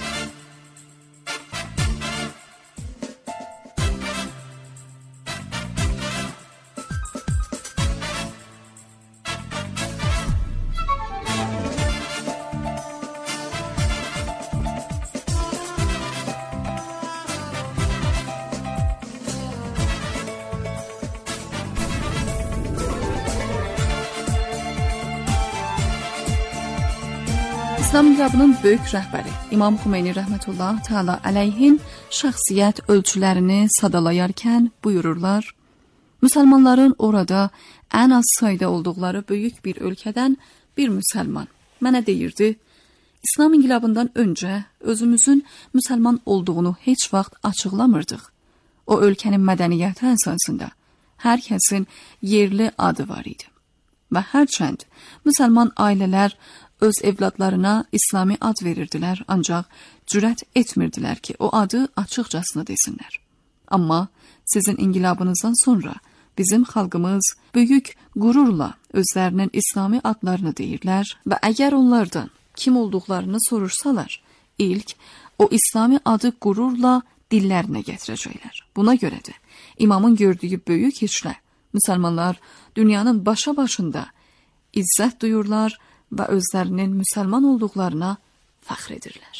İslam inqilabının böyük rəhbəri İmam Xümeyni rəhmətullah təala əleyhin şəxsiyyət ölçülərini sadalayarkən buyururlar: Müsəlmanların orada ən az sayda olduqları böyük bir ölkədən bir müsəlman mənə deyirdi, İslam inqilabından öncə özümüzün müsəlman olduğunu heç vaxt açıqlamırdıq. O ölkənin mədəniyyəti əsasında hər kəsin yerli adı var idi. Və hərçənd müsəlman ailələr öz evladlarına İslami ad verirdilər, ancaq cürət etmirdilər ki, o adı açıqcasına desinlər. Amma sizin inqilabınızdan sonra bizim xalqımız böyük qürurla özlərinin İslami adlarını deyirlər və əgər onlardan kim olduqlarını soruşsalar, ilk o İslami adı qürurla dillərinə gətirəcəklər. Buna görə də imamın gördüyü böyük işlə müsəlmanlar dünyanın başa-başında izzət duyurlar və özlərinin müsəlman olduqlarına fəxr edirlər.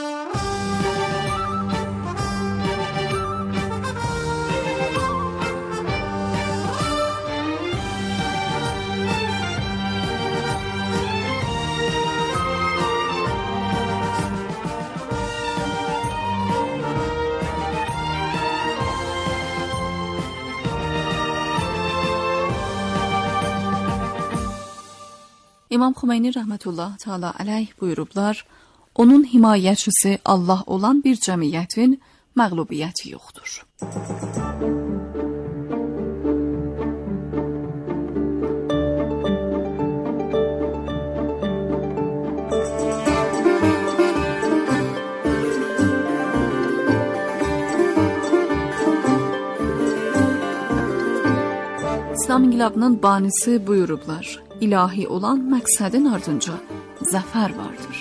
İmam Xümeyni rəhmətullah təala əleyh buyurublar, onun himayəçisi Allah olan bir cəmiyyətin məğlubiyyəti yoxdur. İslam inqilabının banisi buyurublar, ilahi olan məqsədin ardınca zəfər vardır.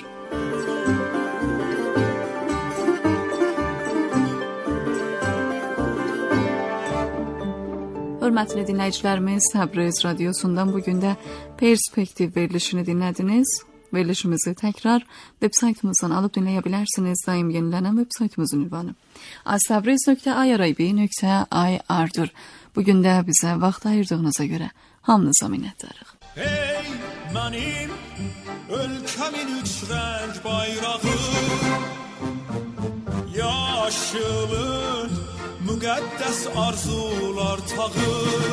Hörmətli dinləyicilərimiz, Təbriz radiosundan bugün də Perspektiv verilişini dinlədiniz. Verilişimizi təkrar web-saytımızdan alıb dinləyə bilərsiniz. Daim yenilənən web-saytımızın ünvanı astabriz.ir.ir-dir. Bugün də bizə vaxt ayırdığınıza görə hamınıza minnətdarıq. Ey mənim ölkəmin üç rəng bayrağı, yaşılın müqəddəs arzular tağı,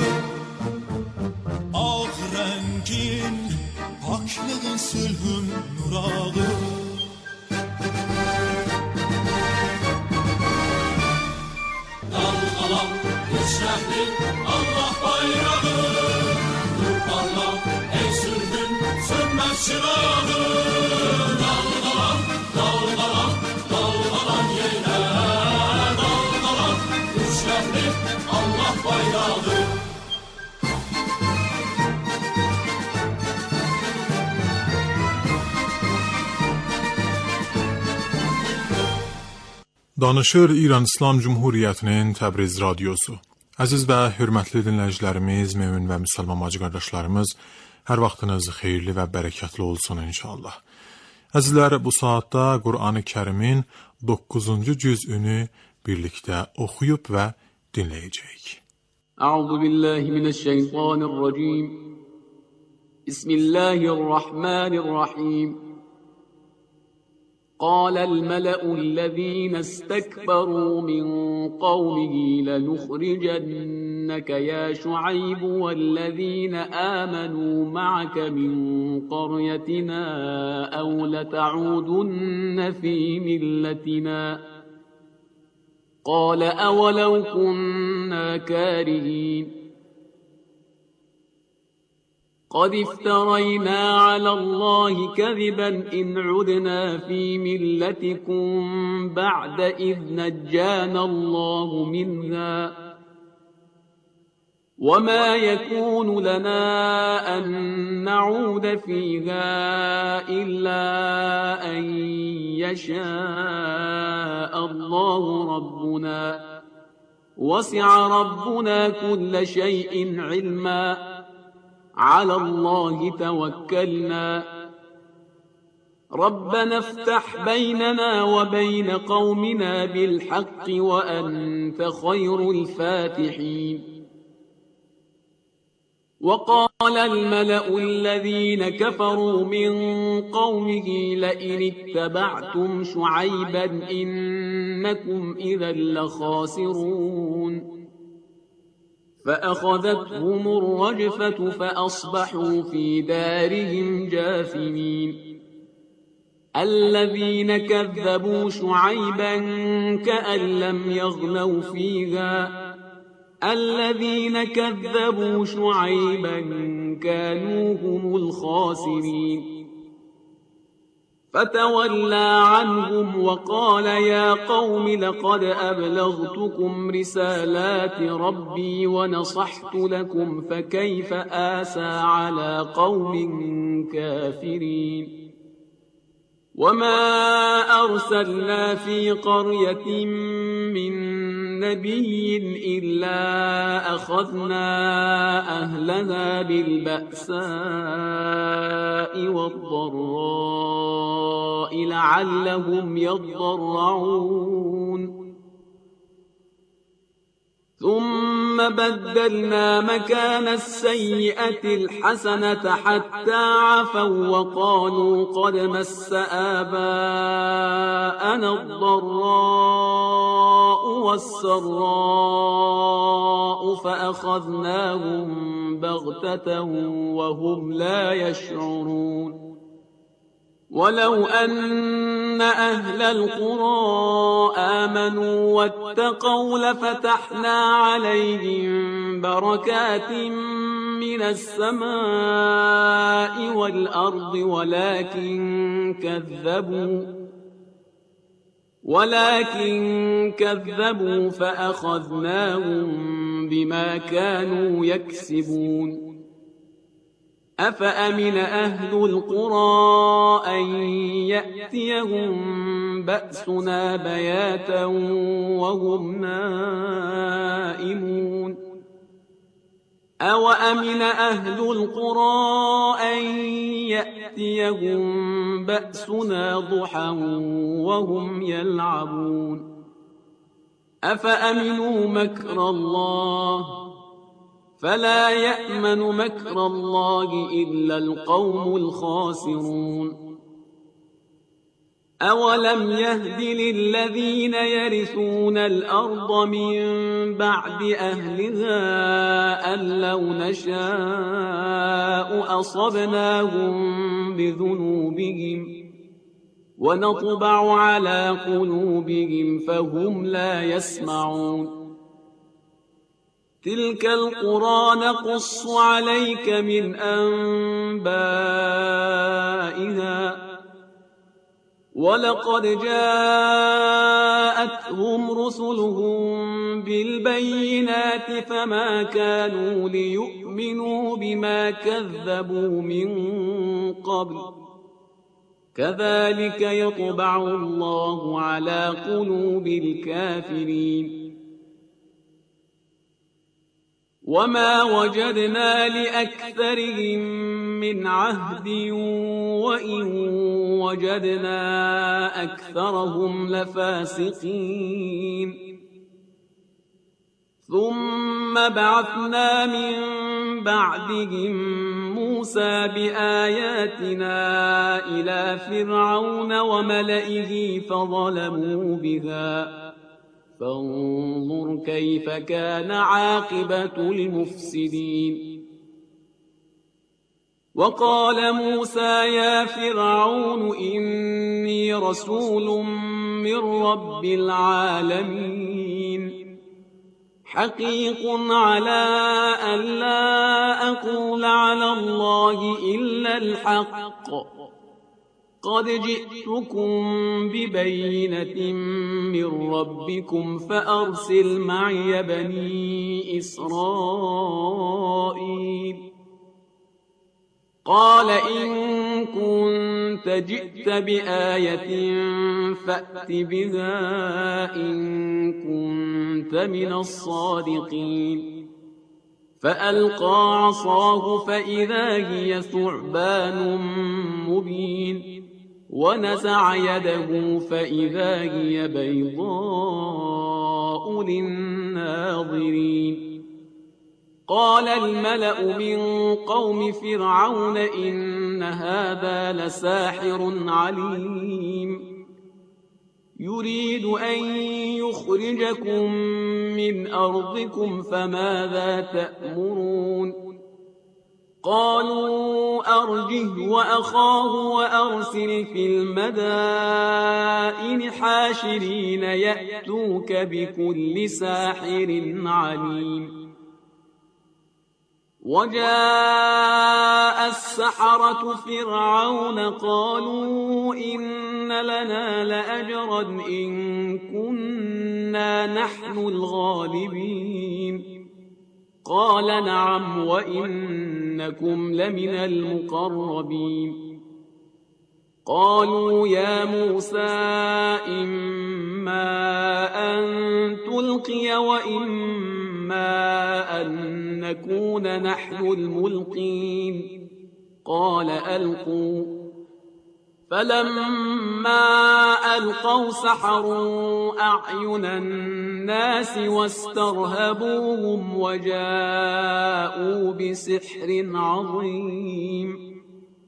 ağ rəngin paklığın sülhün nurağı. Dalğalan üç rəngli Allah bayrağı, nur parla ey sülhün sönməz çırağı. Dalğalan, dalğalan, dalğalan yenə, dalğalan üç rəngli Allah bayrağı. Danışır İran İslam Cumhuriyyətinin Təbriz Radiosu. Əziz və hörmətli dinləyicilərimiz, mömin və müsəlman bacı qardaşlarımız, hər vaxtınız xeyirli və bərəkətli olsun inşallah. Əzizlər, bu saatda Qur'an-ı Kərimin 9-cu cüzünü birlikdə oxuyub və dinləyəcəyik. Əuzu billahi minəşşeytanirracim. Bismillahirrahmanirrahim. قال الملأ الذين استكبروا من قومه لنخرجنك يا شعيب والذين آمنوا معك من قريتنا أو لتعودن في ملتنا قال أولو كنا كارهين قد افترينا على الله كذبا إن عدنا في ملتكم بعد إذ نجانا الله منها وما يكون لنا أن نعود فيها إلا أن يشاء الله ربنا وسع ربنا كل شيء علما على الله توكلنا ربنا افتح بيننا وبين قومنا بالحق وأنت خير الفاتحين وقال الملأ الذين كفروا من قومه لئن اتبعتم شعيبا إنكم إذا لخاسرون فأخذتهم الرجفة فأصبحوا في دارهم جاثمين الذين كذبوا شعيبا كأن لم يغنوا فيها الذين كذبوا شعيبا كانوا هم الخاسرين فتولى عنهم وقال يا قوم لقد أبلغتكم رسالات ربي ونصحت لكم فكيف آسى على قوم كافرين وما أرسلنا في قرية من نبي إلا أخذنا أهلها بالبأساء والضراء لعلهم يضرعون ثم بدلنا مكان السيئة الحسنة حتى عفوا وقالوا قد مس آباءنا الضراء والسراء فأخذناهم بغتة وهم لا يشعرون ولو أن أهل القرى آمنوا واتقوا لفتحنا عليهم بركات من السماء والأرض ولكن كذبوا فأخذناهم بما كانوا يكسبون أفأمن أهل القرى أن يأتيهم بأسنا بياتا وهم نائمون أوأمن أهل القرى أن يأتيهم بأسنا ضحى وهم يلعبون أفأمنوا مكر الله فلا يأمن مكر الله إلا القوم الخاسرون أولم يهد للذين يرثون الأرض من بعد أهلها أن لو نشاء أصبناهم بذنوبهم ونطبع على قلوبهم فهم لا يسمعون تلك القرى نقص عليك من أنبائها ولقد جاءتهم رسلهم بالبينات فما كانوا ليؤمنوا بما كذبوا من قبل كذلك يطبع الله على قلوب الكافرين وما وجدنا لأكثرهم من عهد وإن وجدنا أكثرهم لفاسقين ثم بعثنا من بعدهم موسى بآياتنا إلى فرعون وملئه فظلموا بها فانظر كيف كان عاقبة المفسدين وقال موسى يا فرعون إني رسول من رب العالمين حقيق على أن لا أقول على الله إلا الحق قد جئتكم ببينة من ربكم فأرسل معي بني إسرائيل قال إن كنت جئت بآية فأت بها إن كنت من الصادقين فألقى عصاه فإذا هي ثعبان مبين ونزع يده فإذا هي بيضاء للناظرين قال الملأ من قوم فرعون إن هذا لساحر عليم يريد أن يخرجكم من أرضكم فماذا تأمرون قالوا أرجه وأخاه وأرسل في المدائن حاشرين يأتوك بكل ساحر عليم وجاء السحرة فرعون قالوا إن لنا لأجرا إن كنا نحن الغالبين قال نعم وإنكم لمن المقربين قالوا يا موسى إما أن تلقي وإما أن نكون نحن الملقين قال ألقوا فلما ألقوا سحروا أعين الناس واسترهبوهم وجاءوا بسحر عظيم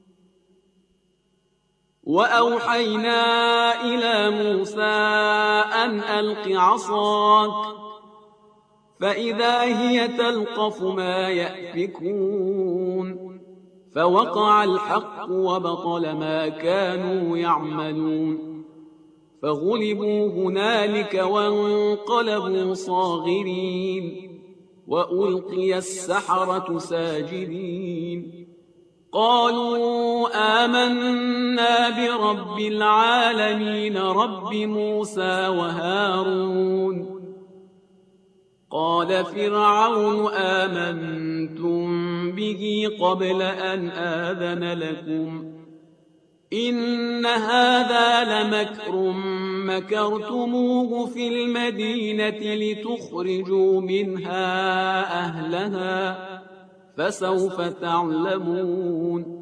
وأوحينا إلى موسى أن ألق عصاك فإذا هي تلقف ما يأفكون فوقع الحق وبطل ما كانوا يعملون فغلبوا هنالك وانقلبوا صاغرين وألقي السحرة ساجدين قالوا آمنا برب العالمين رب موسى وهارون قال فرعون آمنتم به قبل أن آذن لكم إن هذا لمكر مكرتموه في المدينة لتخرجوا منها أهلها فسوف تعلمون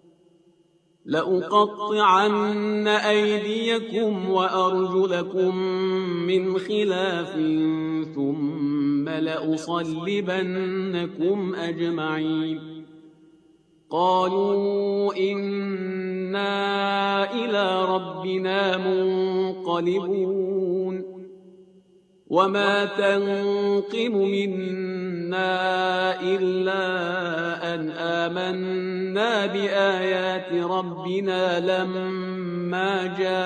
لأقطعن أيديكم وأرجلكم من خلاف ثم لأصلبنكم أجمعين قالوا إنا إلى ربنا منقلبون وما تنقم منا إلا أن آمنا بآيات ربنا لما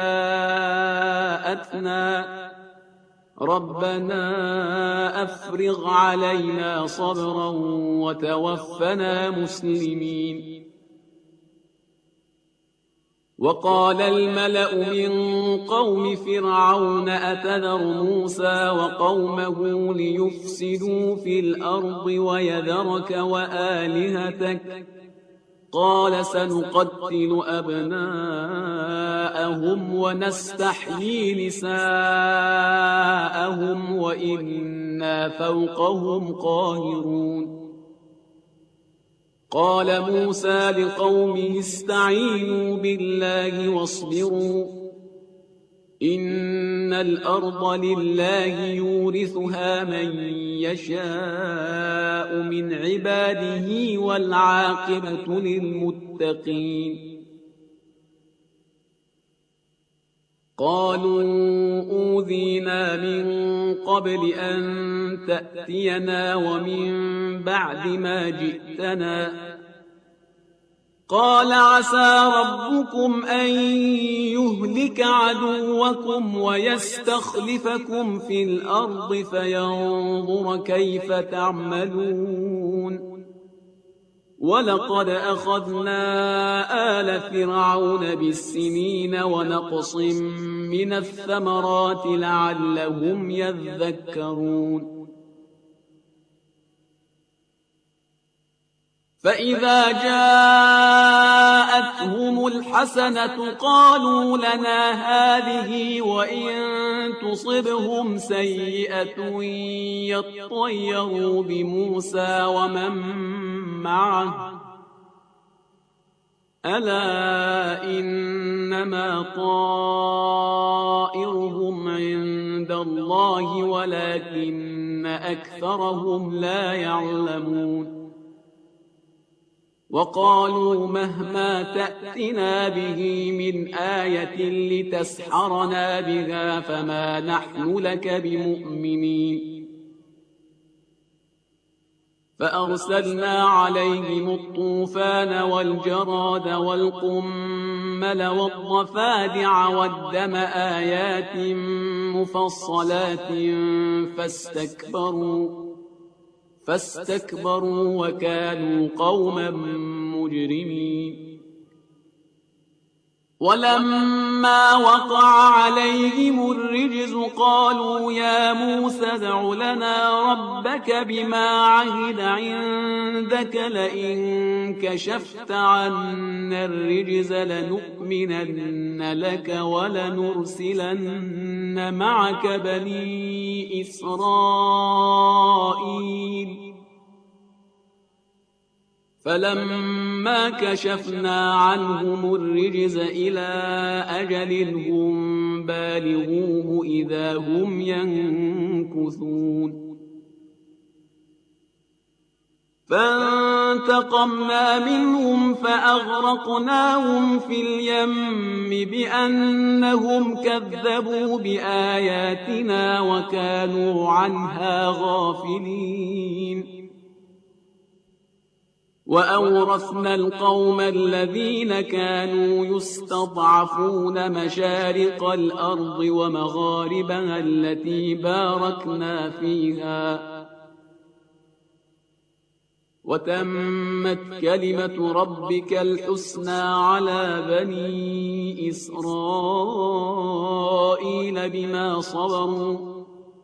جاءتنا ربنا أفرغ علينا صبرا وتوفنا مسلمين وقال الملأ من قوم فرعون أتذر موسى وقومه ليفسدوا في الأرض ويذرك وآلهتك قال سنقتل أبناءهم ونستحيي نساءهم وإنا فوقهم قاهرون قال موسى لقومه استعينوا بالله واصبروا إن الأرض لله يورثها من يشاء من عباده والعاقبة للمتقين قالوا أوذينا من قبل أن تأتينا ومن بعد ما جئتنا قال عسى ربكم أن يهلك عدوكم ويستخلفكم في الأرض فينظر كيف تعملون ولقد أخذنا آل فرعون بالسنين ونقص من الثمرات لعلهم يذكرون فإذا جاءتهم الحسنة قالوا لنا هذه وإن تصبهم سيئة يطيروا بموسى ومن معه ألا إنما طائرهم عند الله ولكن أكثرهم لا يعلمون وقالوا مهما تأتنا به من آية لتسحرنا بها فما نحن لك بمؤمنين فأرسلنا عليهم الطوفان والجراد والقمل والضفادع والدم آيات مفصلات فاستكبروا وكانوا قوما مجرمين ولما وقع عليهم الرجز قالوا يا موسى ادع لنا ربك بما عهد عندك لئن كشفت عنا الرجز لنؤمنن لك ولنرسلن معك بني إسرائيل فلما كشفنا عنهم الرجز إلى أجل هم بالغوه إذا هم ينكثون فانتقمنا منهم فأغرقناهم في اليم بأنهم كذبوا بآياتنا وكانوا عنها غافلين وأورثنا القوم الذين كانوا يستضعفون مشارق الأرض ومغاربها التي باركنا فيها وتمت كلمة ربك الحسنى على بني إسرائيل بما صبروا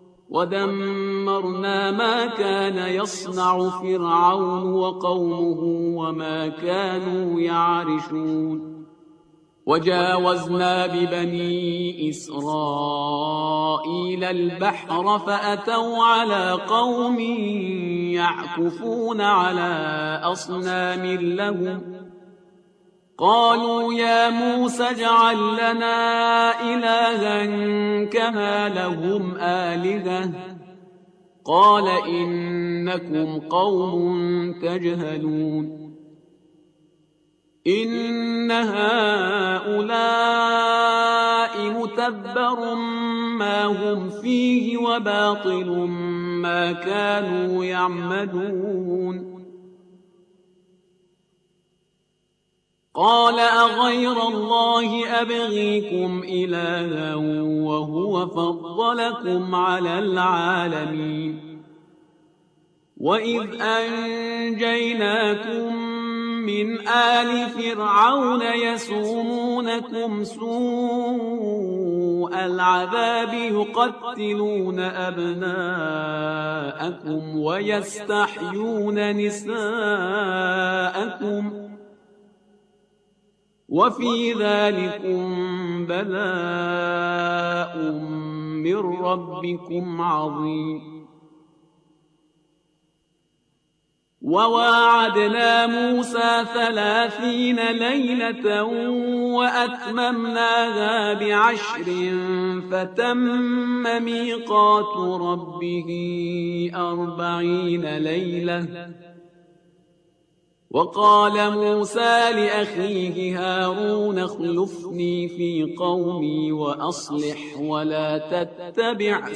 ودمرنا ما كان يصنع فرعون وقومه وما كانوا يعرشون وجاوزنا ببني إسرائيل البحر فأتوا على قوم يعكفون على أصنام لهم قالوا يا موسى اجعل لنا إلها كما لهم آلهة قال إنكم قوم تجهلون إن هؤلاء متبر ما هم فيه وباطل ما كانوا يعملون قال أغير الله أبغيكم إلها وهو فضلكم على العالمين وإذ أنجيناكم من آل فرعون يسومونكم سوء العذاب يقتلون أبناءكم ويستحيون نساءكم وفي ذلكم بلاء من ربكم عظيم وواعدنا موسى 30 ليلة وأتممناها ب10 فتم ميقات ربه 40 ليلة وقال موسى لأخيه هارون اخلفني في قومي وأصلح ولا تتبع